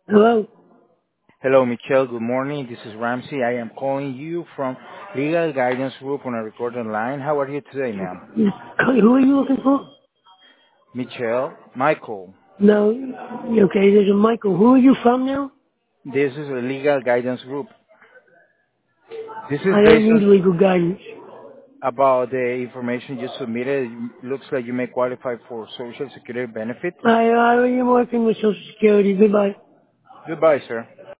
Hello? Hello, Michelle. Good morning. This is Ramsey. I am calling you from Legal Guidance Group on a recorded line. How are you today, ma'am? Who are you looking for? Michelle, Michael. No. Okay, there's a Michael. Who are you from now? This is a Legal Guidance Group. This is I don't based need on legal guidance. about the information you submitted. Looks like you may qualify for Social Security benefits. I already am working with Social Security. Goodbye. Goodbye, sir.